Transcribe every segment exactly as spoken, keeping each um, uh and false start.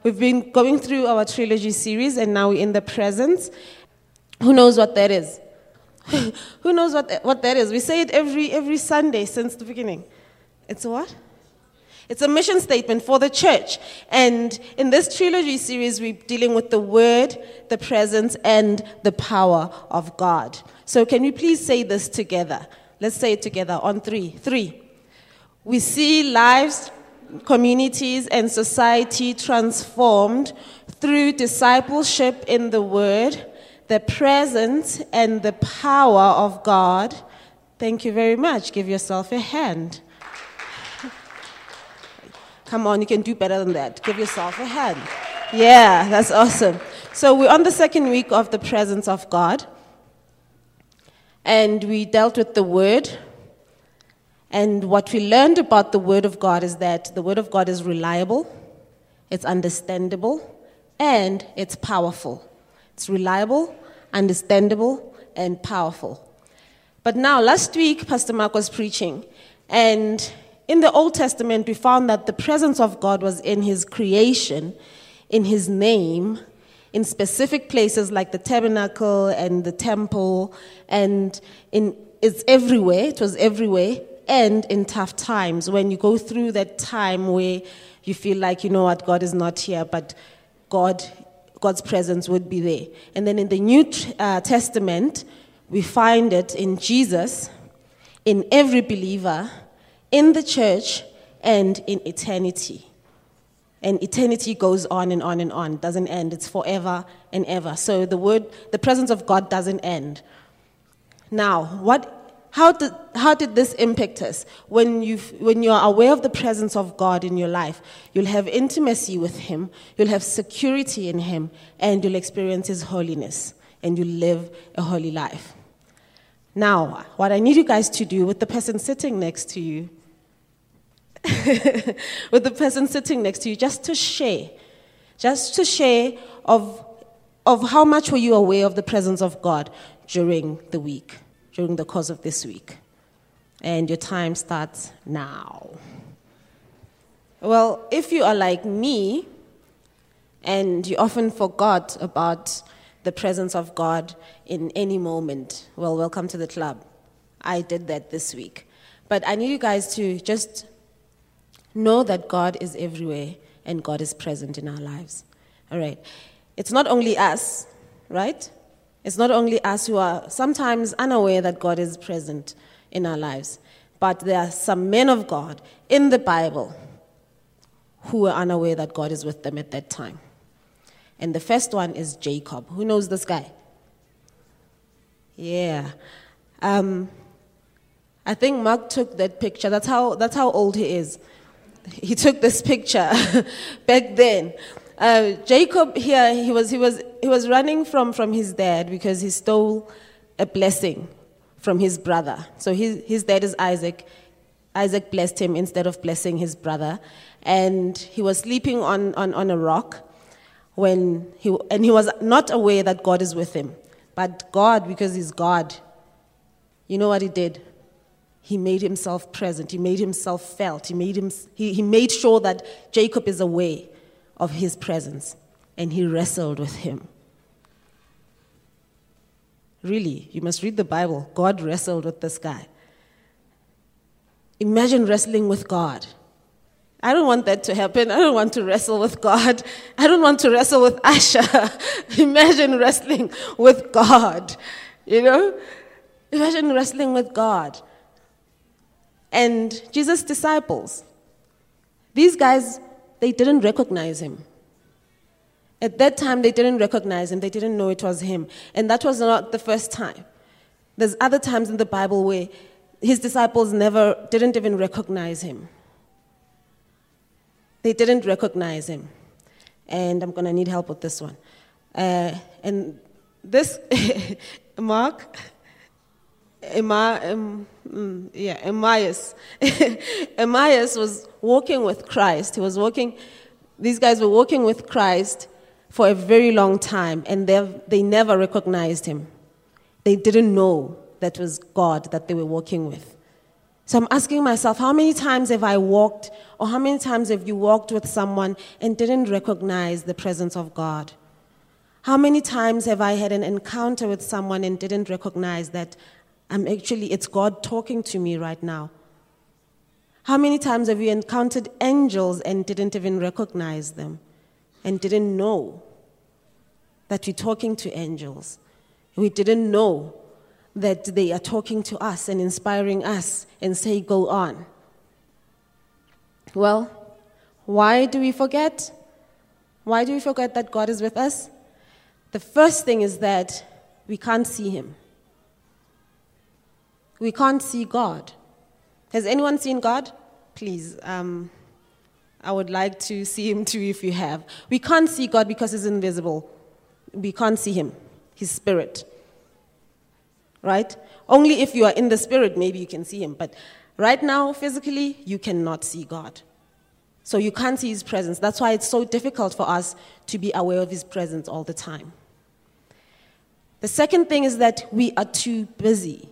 We've been going through our trilogy series, and now we're in the present. Who knows what that is? Who knows what that, what that is? We say it every every Sunday since the beginning. It's a what? It's a mission statement for the church. And in this trilogy series, we're dealing with the Word, the presence, and the power of God. So can we please say this together? Let's say it together on three. Three. We see lives, communities, and society transformed through discipleship in the Word, the presence, and the power of God. Thank you very much. Give yourself a hand. Come on, you can do better than that. Give yourself a hand. Yeah, that's awesome. So we're on the second week of the presence of God. And we dealt with the Word. And what we learned about the Word of God is that the Word of God is reliable, it's understandable, and it's powerful. It's reliable, understandable, and powerful. But now, last week, Pastor Mark was preaching, and in the Old Testament, we found that the presence of God was in His creation, in His name, in specific places like the tabernacle and the temple, and in it's everywhere, it was everywhere, and in tough times, when you go through that time where you feel like, you know what, God is not here, but God, God's presence would be there. And then in the New uh, Testament, we find it in Jesus, in every believer, in the church, and in eternity. And eternity goes on and on and on, doesn't end. It's forever and ever. So the word, the presence of God doesn't end. Now, what, how did, how did this impact us? When you when you are aware of the presence of God in your life, you'll have intimacy with Him, you'll have security in Him, and you'll experience His holiness, and you'll live a holy life. Now, what I need you guys to do with the person sitting next to you, with the person sitting next to you, just to share, just to share of, of how much were you aware of the presence of God during the week, during the course of this week. And your time starts now. Well, if you are like me, and you often forgot about the presence of God in any moment, well, welcome to the club. I did that this week. But I need you guys to just know that God is everywhere and God is present in our lives. All right. It's not only us, right? It's not only us who are sometimes unaware that God is present in our lives, but there are some men of God in the Bible who are unaware that God is with them at that time. And the first one is Jacob. Who knows this guy? Yeah. Um, I think Mark took that picture. That's how, that's how old he is. He took this picture back then. Uh, Jacob here, he was he was he was running from, from his dad because he stole a blessing from his brother. So his his dad is Isaac. Isaac blessed him instead of blessing his brother, and he was sleeping on, on, on a rock when he and he was not aware that God is with him. But God, because He's God, you know what He did? He made Himself present. He made Himself felt. He made him. He, he made sure that Jacob is aware of His presence, and he wrestled with Him. Really, you must read the Bible. God wrestled with this guy. Imagine wrestling with God. I don't want that to happen. I don't want to wrestle with God. I don't want to wrestle with Asha. Imagine wrestling with God. You know? Imagine wrestling with God. And Jesus' disciples, these guys, they didn't recognize Him. At that time, they didn't recognize Him. They didn't know it was Him. And that was not the first time. There's other times in the Bible where His disciples never, didn't even recognize Him. They didn't recognize Him. And I'm going to need help with this one. Uh, and this, Mark... Emma, um, mm, yeah, Emmaus. Emmaus was walking with Christ. He was walking, these guys were walking with Christ for a very long time, and they they never recognized Him. They didn't know that was God that they were walking with. So I'm asking myself, how many times have I walked, or how many times have you walked with someone and didn't recognize the presence of God? How many times have I had an encounter with someone and didn't recognize that I'm actually, it's God talking to me right now? How many times have you encountered angels and didn't even recognize them and didn't know that you're talking to angels? We didn't know that they are talking to us and inspiring us and say, go on. Well, why do we forget? Why do we forget that God is with us? The first thing is that we can't see him. We can't see God. Has anyone seen God? Please, um, I would like to see him too if you have. We can't see God because he's invisible. We can't see him, his spirit. Right? Only if you are in the spirit, maybe you can see him. But right now, physically, you cannot see God. So you can't see his presence. That's why it's so difficult for us to be aware of his presence all the time. The second thing is that we are too busy.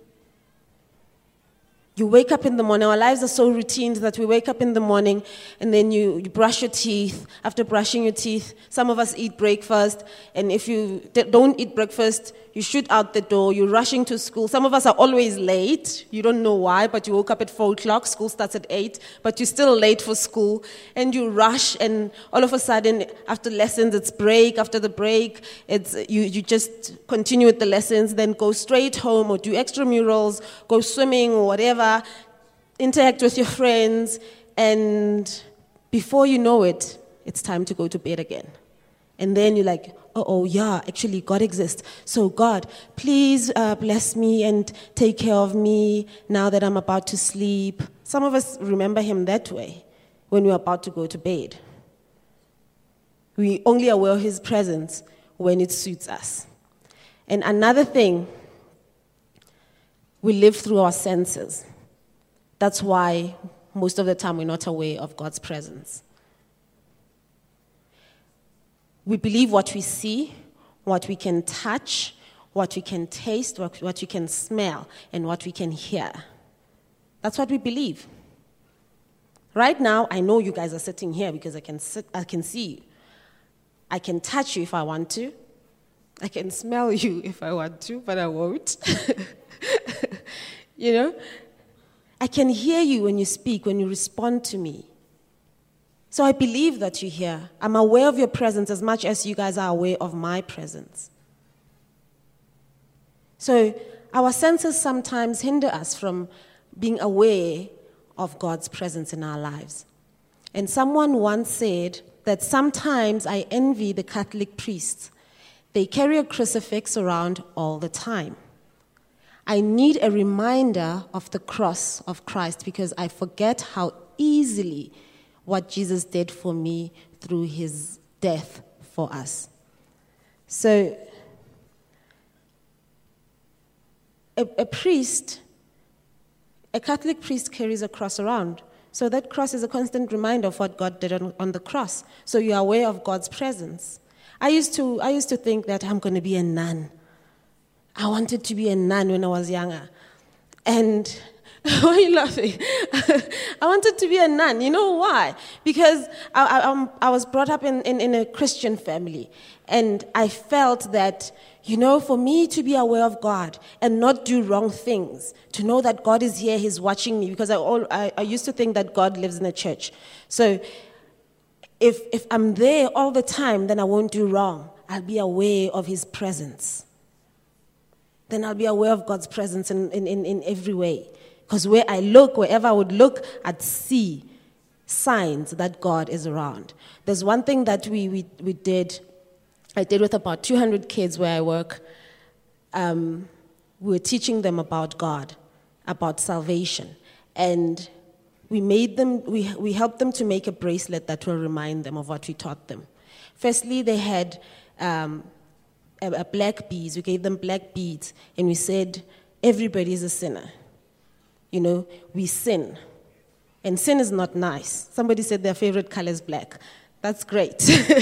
You wake up in the morning. Our lives are so routine that we wake up in the morning and then you, you brush your teeth. After brushing your teeth, some of us eat breakfast. And if you don't eat breakfast, you shoot out the door. You're rushing to school. Some of us are always late. You don't know why, but you woke up at four o'clock. School starts at eight, but you're still late for school. And you rush, and all of a sudden, after lessons, it's break. After the break, it's you, you just continue with the lessons, then go straight home or do extramurals, go swimming or whatever, interact with your friends, and before you know it, it's time to go to bed again. And then you're like, oh, yeah, actually, God exists. So, God, please uh, bless me and take care of me now that I'm about to sleep. Some of us remember him that way when we're about to go to bed. We only aware of his presence when it suits us. And another thing, we live through our senses. That's why most of the time we're not aware of God's presence. We believe what we see, what we can touch, what we can taste, what, what we can smell, and what we can hear. That's what we believe. Right now, I know you guys are sitting here because I can sit, I can see you. I can touch you if I want to. I can smell you if I want to, but I won't. You know? I can hear you when you speak, when you respond to me. So I believe that you're here. I'm aware of your presence as much as you guys are aware of my presence. So our senses sometimes hinder us from being aware of God's presence in our lives. And someone once said that sometimes I envy the Catholic priests. They carry a crucifix around all the time. I need a reminder of the cross of Christ because I forget how easily what Jesus did for me through his death for us. So, a, a priest, a Catholic priest carries a cross around. So that cross is a constant reminder of what God did on, on the cross. So you are aware of God's presence. I used to, I used to think that I'm going to be a nun. I wanted to be a nun when I was younger. And why are you laughing? I wanted to be a nun. You know why? Because I, I, I was brought up in, in, in a Christian family. And I felt that, you know, for me to be aware of God and not do wrong things, to know that God is here, he's watching me, because I, all, I, I used to think that God lives in a church. So if, if I'm there all the time, then I won't do wrong. I'll be aware of his presence. Then I'll be aware of God's presence in, in, in, in every way. Because where I look, wherever I would look, I'd see signs that God is around. There's one thing that we, we, we did, I did with about two hundred kids where I work. Um, we were teaching them about God, about salvation. And we made them, we, we helped them to make a bracelet that will remind them of what we taught them. Firstly, they had um, a, a black beads. We gave them black beads. And we said, everybody is a sinner. You know, we sin. And sin is not nice. Somebody said their favorite color is black. That's great.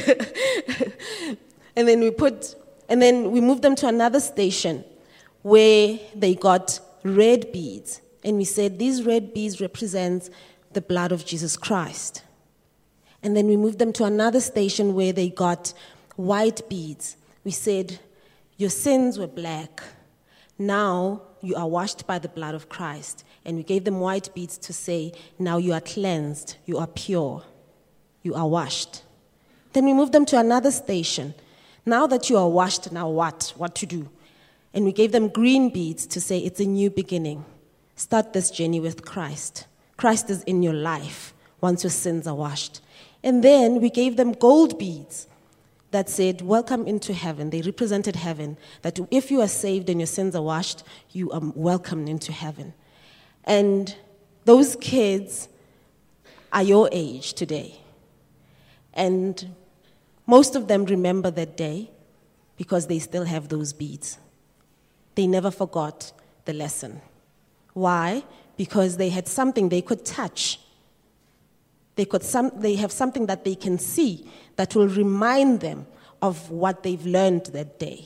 And then we put, and then we moved them to another station where they got red beads. and we said these red beads represent the blood of Jesus Christ. And then we moved them to another station where they got white beads. We said, your sins were black. Now you are washed by the blood of Christ. And we gave them white beads to say, now you are cleansed, you are pure, you are washed. Then we moved them to another station. Now that you are washed, now what? What to do? And we gave them green beads to say, it's a new beginning. Start this journey with Christ. Christ is in your life once your sins are washed. And then we gave them gold beads that said, welcome into heaven. They represented heaven, that if you are saved and your sins are washed, you are welcomed into heaven. And those kids are your age today. And most of them remember that day because they still have those beads. They never forgot the lesson. Why? Because they had something they could touch. They could some, they have something that they can see that will remind them of what they've learned that day.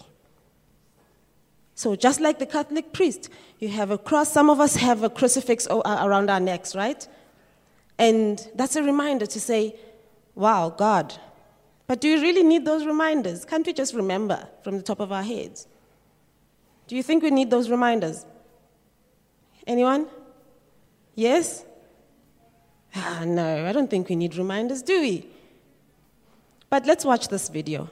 So just like the Catholic priest, you have a cross. Some of us have a crucifix around our necks, right? And that's a reminder to say, wow, God. But do you really need those reminders? Can't we just remember from the top of our heads? Do you think we need those reminders? Anyone? Yes? Ah, no, I don't think we need reminders, do we? But let's watch this video.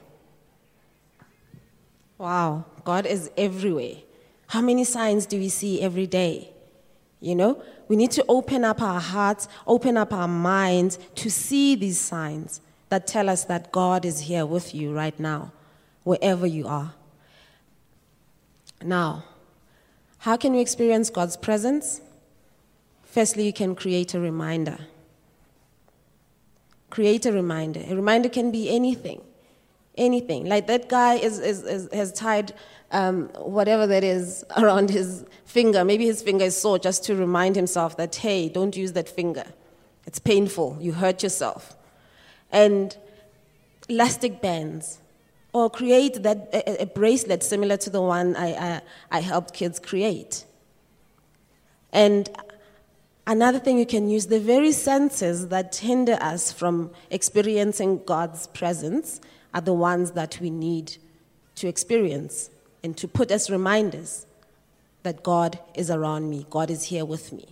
Wow, God is everywhere. How many signs do we see every day? You know, we need to open up our hearts, open up our minds to see these signs that tell us that God is here with you right now, wherever you are. Now, how can we experience God's presence? Firstly, you can create a reminder. Create a reminder. A reminder can be anything. Anything. Like that guy is, is, is has tied um, whatever that is around his finger. Maybe his finger is sore, just to remind himself that, hey, don't use that finger. It's painful. You hurt yourself. And elastic bands. Or create that a, a bracelet similar to the one I, I, I helped kids create. And another thing you can use, the very senses that hinder us from experiencing God's presence are the ones that we need to experience and to put as reminders that God is around me, God is here with me.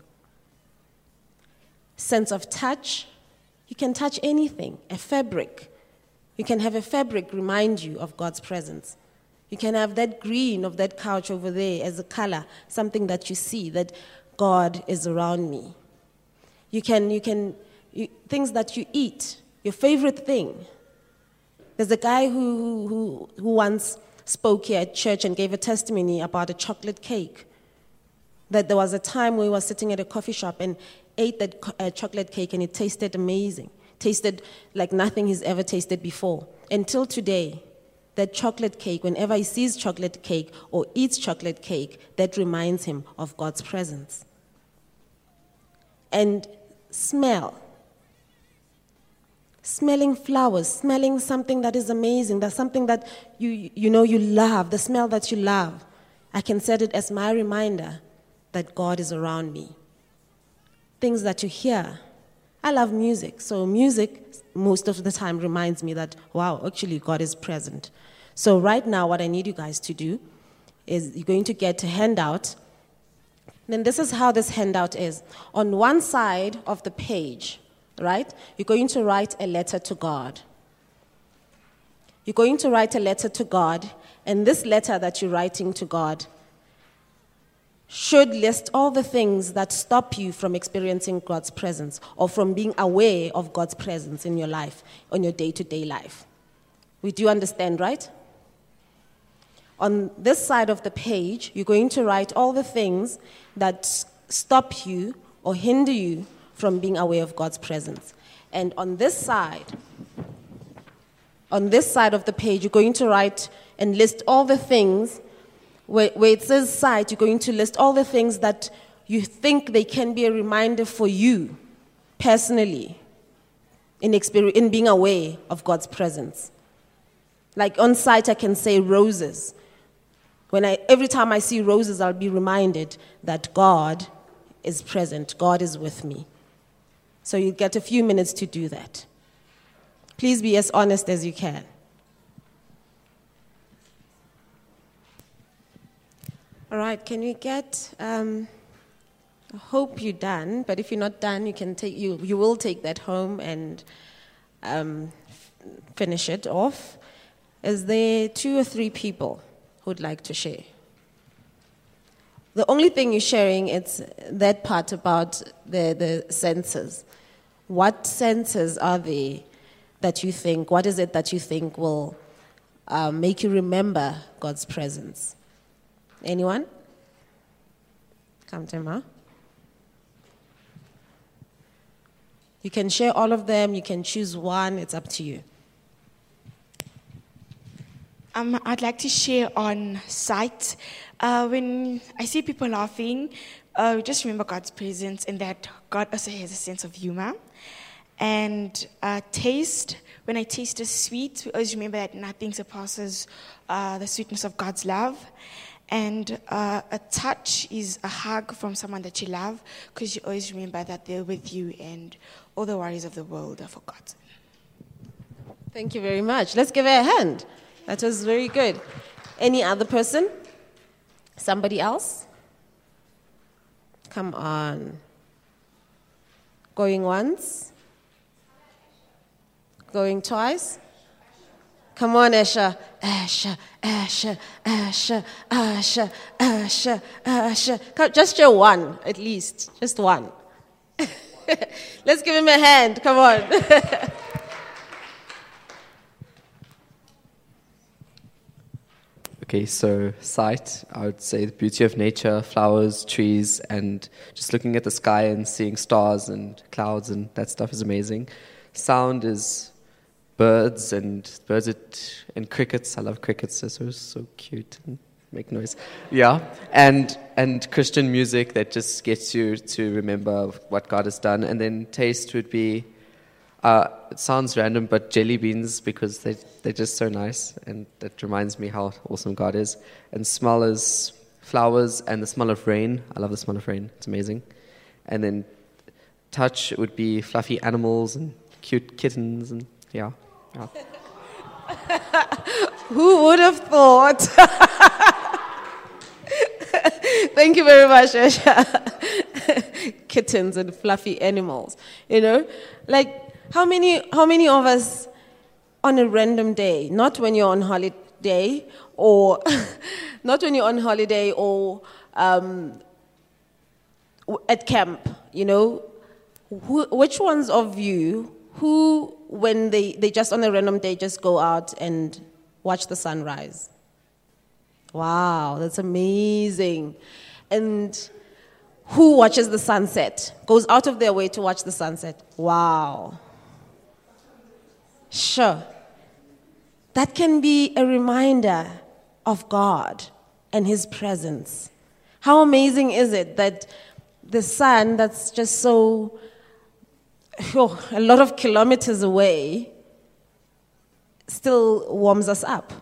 Sense of touch, you can touch anything, a fabric. You can have a fabric remind you of God's presence. You can have that green of that couch over there as a color, something that you see, that God is around me. You can, you can, you, things that you eat, your favorite thing. There's a guy who, who, who once spoke here at church and gave a testimony about a chocolate cake. That there was a time where he was sitting at a coffee shop and ate that uh, chocolate cake and it tasted amazing. Tasted like nothing he's ever tasted before. Until today, that chocolate cake, whenever he sees chocolate cake or eats chocolate cake, that reminds him of God's presence. And smell. Smelling flowers, smelling something that is amazing, that's something that you you know you love, the smell that you love. I can set it as my reminder that God is around me. Things that you hear. I love music, so music most of the time reminds me that, wow, actually God is present. So right now what I need you guys to do is you're going to get a handout. Then this is how this handout is. On one side of the page, right, you're going to write a letter to God. You're going to write a letter to God, and this letter that you're writing to God should list all the things that stop you from experiencing God's presence or from being aware of God's presence in your life, on your day-to-day life. We do understand, right? On this side of the page, you're going to write all the things that stop you or hinder you from being aware of God's presence. And on this side, on this side of the page, you're going to write and list all the things. Where, where it says sight, you're going to list all the things that you think they can be a reminder for you personally in, experience, in being aware of God's presence. Like on sight, I can say roses. When I, every time I see roses, I'll be reminded that God is present. God is with me. So you get a few minutes to do that. Please be as honest as you can. All right, can we get, um, I hope you're done, but if you're not done, you can take, you, you will take that home and um, f- finish it off. Is there two or three people who'd like to share? The only thing you're sharing is that part about the, the senses. What senses are there that you think, what is it that you think will uh, make you remember God's presence? Anyone? Come to Ma. You can share all of them. You can choose one. It's up to you. Um, I'd like to share on sight. Uh, when I see people laughing, uh, just remember God's presence and that God also has a sense of humor. And uh, taste, when I taste a sweet, we always remember that nothing surpasses uh, the sweetness of God's love. And uh, a touch is a hug from someone that you love, because you always remember that they're with you and all the worries of the world are forgotten. Thank you very much. Let's give her a hand. That was very good. Any other person? Somebody else? Come on. Going once? Going twice? Come on, Asha. Asha, Asha, Asha, Asha, Asha, Asha. Come, just show one, at least. Just one. Let's give him a hand. Come on. Okay, so sight, I would say the beauty of nature, flowers, trees, and just looking at the sky and seeing stars and clouds and that stuff is amazing. Sound is birds and birds it, and crickets. I love crickets. They're so, so cute and make noise. Yeah, and and Christian music that just gets you to remember what God has done. And then taste would be, uh, it sounds random, but jelly beans, because they, they're just so nice. And that reminds me how awesome God is. And smell is flowers and the smell of rain. I love the smell of rain. It's amazing. And then touch would be fluffy animals and cute kittens and yeah. yeah. Who would have thought? Thank you very much, Asha. Kittens and fluffy animals. You know, like how many how many of us on a random day, not when you're on holiday or not when you're on holiday or um, at camp, you know, who, which ones of you who, when they, they just on a random day just go out and watch the sunrise? Wow, that's amazing. And who watches the sunset? Goes out of their way to watch the sunset? Wow. Sure. That can be a reminder of God and His presence. How amazing is it that the sun that's just so, oh, a lot of kilometers away still warms us up.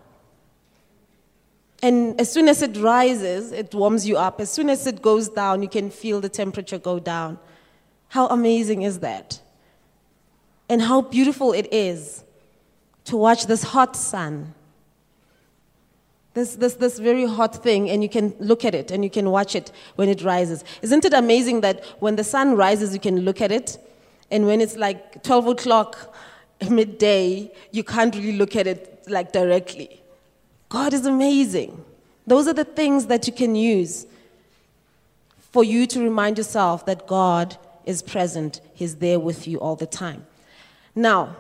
And as soon as it rises, it warms you up. As soon as it goes down, you can feel the temperature go down. How amazing is that? And how beautiful it is to watch this hot sun. This, this, this very hot thing, and you can look at it, and you can watch it when it rises. Isn't it amazing that when the sun rises, you can look at it, and when it's like twelve o'clock midday, you can't really look at it like directly. God is amazing. Those are the things that you can use for you to remind yourself that God is present. He's there with you all the time. Now,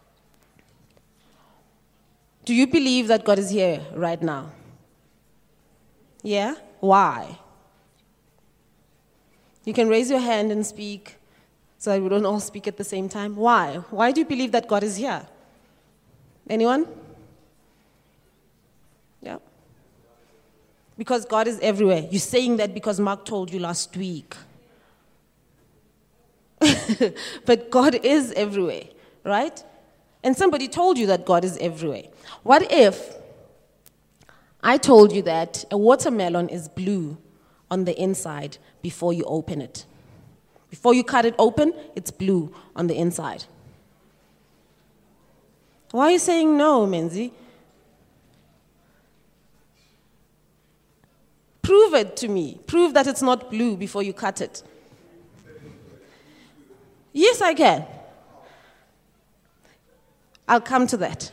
do you believe that God is here right now? Yeah? Why? You can raise your hand and speak so that we don't all speak at the same time. Why? Why do you believe that God is here? Anyone? Yeah. Because God is everywhere. You're saying that because Mark told you last week. But God is everywhere, right? And somebody told you that God is everywhere. What if I told you that a watermelon is blue on the inside before you open it? Before you cut it open, it's blue on the inside. Why are you saying no, Menzi? Prove it to me. Prove that it's not blue before you cut it. Yes, I can. I'll come to that.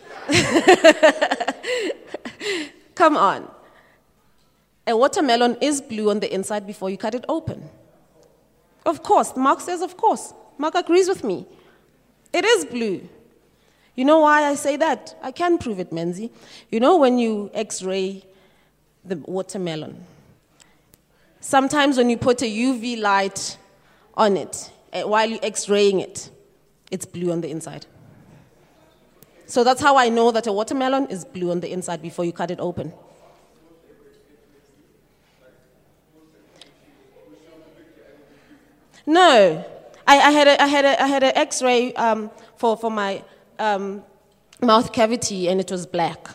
Come on. A watermelon is blue on the inside before you cut it open. Of course. Mark says, of course. Mark agrees with me. It is blue. You know why I say that? I can prove it, Menzi. You know when you x-ray the watermelon, sometimes when you put a U V light on it, while you're x-raying it, it's blue on the inside. So that's how I know that a watermelon is blue on the inside before you cut it open. No, I, I had a, I had a, I had an X-ray um, for for my um, mouth cavity, and it was black.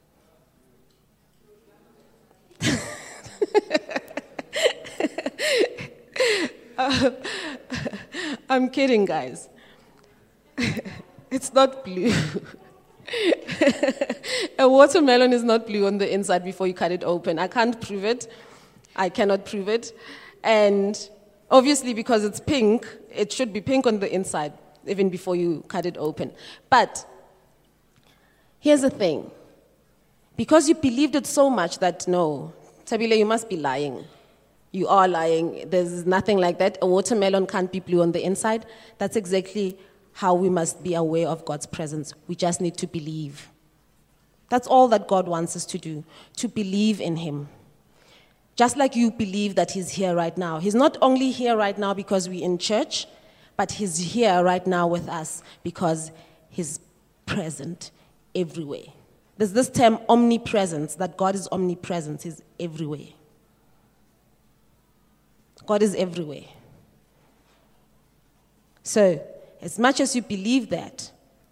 uh, I'm kidding, guys. It's not blue. A watermelon is not blue on the inside before you cut it open. I can't prove it. I cannot prove it. And obviously, because it's pink, it should be pink on the inside, even before you cut it open. But here's the thing. Because you believed it so much that, no, Tabile, you must be lying. You are lying. There's nothing like that. A watermelon can't be blue on the inside. That's exactly how we must be aware of God's presence. We just need to believe. That's all that God wants us to do, to believe in him. Just like you believe that he's here right now. He's not only here right now because we're in church, but he's here right now with us because he's present everywhere. There's this term omnipresence, that God is omnipresent. He's everywhere. God is everywhere. So, as much as you believe that,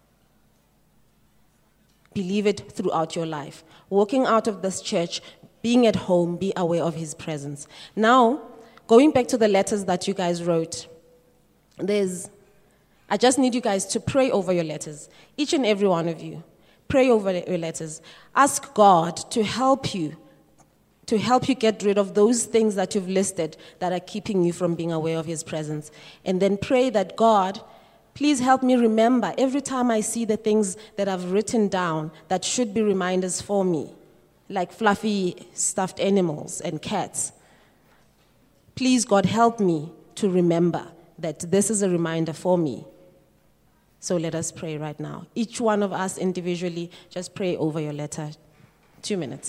believe it throughout your life. Walking out of this church, being at home, be aware of his presence. Now, going back to the letters that you guys wrote, there's, I just need you guys to pray over your letters. Each and every one of you. Pray over your letters. Ask God to help you, to help you get rid of those things that you've listed that are keeping you from being aware of his presence. And then pray that God, please help me remember every time I see the things that I've written down that should be reminders for me, like fluffy stuffed animals and cats. Please, God, help me to remember that this is a reminder for me. So let us pray right now. Each one of us individually, just pray over your letter. Two minutes.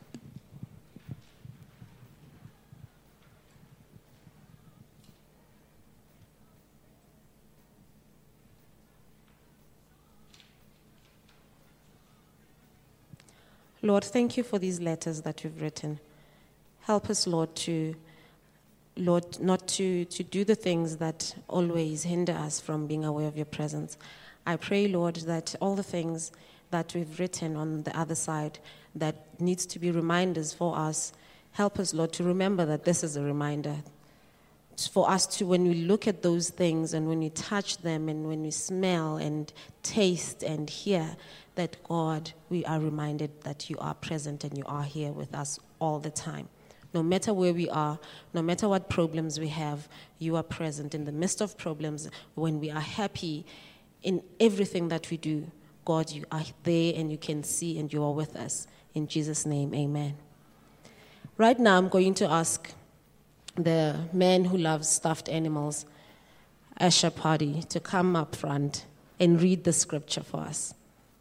Lord, thank you for these letters that you've written. Help us, Lord, to, Lord, not to, to do the things that always hinder us from being aware of your presence. I pray, Lord, that all the things that we've written on the other side that needs to be reminders for us, help us, Lord, to remember that this is a reminder. It's for us to, when we look at those things and when we touch them and when we smell and taste and hear, that, God, we are reminded that you are present and you are here with us all the time. No matter where we are, no matter what problems we have, you are present in the midst of problems. When we are happy in everything that we do, God, you are there and you can see and you are with us. In Jesus' name, amen. Right now, I'm going to ask the man who loves stuffed animals, Asher Party, to come up front and read the scripture for us.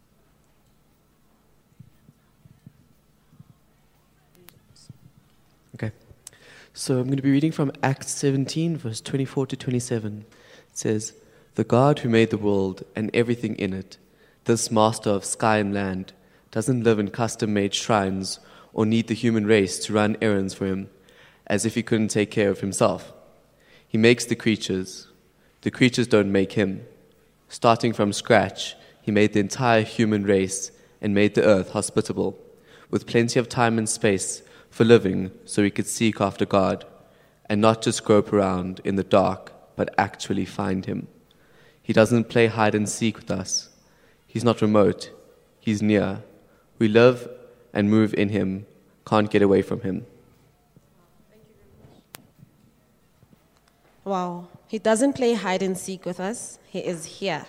Okay, so I'm going to be reading from Acts seventeen, verse twenty-four to twenty-seven. It says, "The God who made the world and everything in it, this master of sky and land, doesn't live in custom-made shrines or need the human race to run errands for him, as if he couldn't take care of himself. He makes the creatures. The creatures don't make him. Starting from scratch, he made the entire human race and made the earth hospitable, with plenty of time and space for living so he could seek after God and not just grope around in the dark but actually find him. He doesn't play hide and seek with us. He's not remote. He's near. We live and move in him, can't get away from him. Wow. He doesn't play hide and seek with us. He is here.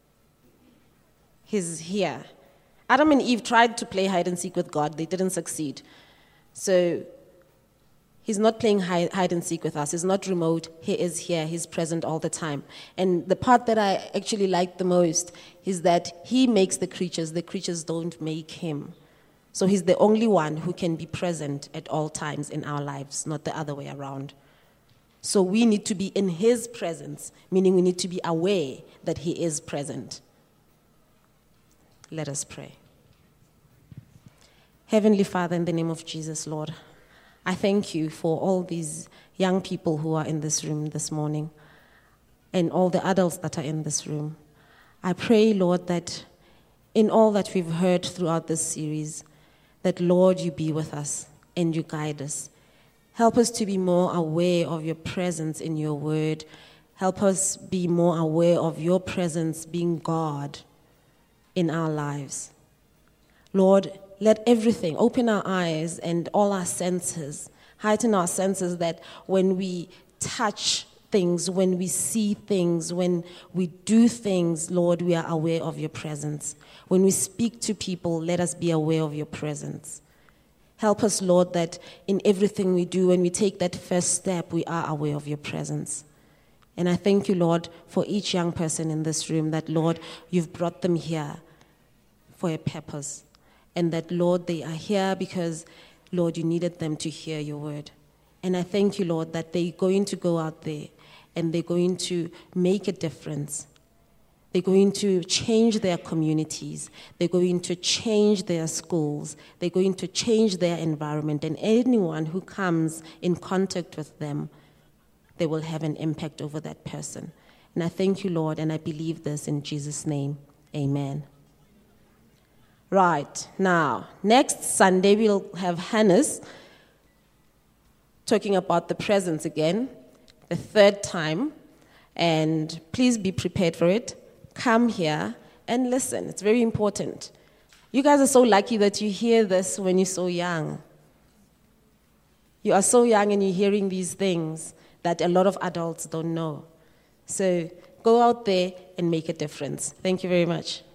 He's here. Adam and Eve tried to play hide and seek with God. They didn't succeed. So he's not playing hide, hide and seek with us. He's not remote. He is here. He's present all the time. And the part that I actually like the most is that he makes the creatures. The creatures don't make him. So he's the only one who can be present at all times in our lives, not the other way around. So we need to be in his presence, meaning we need to be aware that he is present. Let us pray. Heavenly Father, in the name of Jesus, Lord, I thank you for all these young people who are in this room this morning and all the adults that are in this room. I pray, Lord, that in all that we've heard throughout this series, that, Lord, you be with us and you guide us. Help us to be more aware of your presence in your word. Help us be more aware of your presence being God in our lives. Lord, let everything, open our eyes and all our senses, heighten our senses that when we touch things, when we see things, when we do things, Lord, we are aware of your presence. When we speak to people, let us be aware of your presence. Help us, Lord, that in everything we do, when we take that first step, we are aware of your presence. And I thank you, Lord, for each young person in this room, that, Lord, you've brought them here for a purpose. And that, Lord, they are here because, Lord, you needed them to hear your word. And I thank you, Lord, that they're going to go out there and they're going to make a difference. They're going to change their communities. They're going to change their schools. They're going to change their environment. And anyone who comes in contact with them, they will have an impact over that person. And I thank you, Lord, and I believe this in Jesus' name. Amen. Right, now, next Sunday we'll have Hannes talking about the presence again, the third time. And please be prepared for it. Come here and listen. It's very important. You guys are so lucky that you hear this when you're so young. You are so young and you're hearing these things that a lot of adults don't know. So go out there and make a difference. Thank you very much.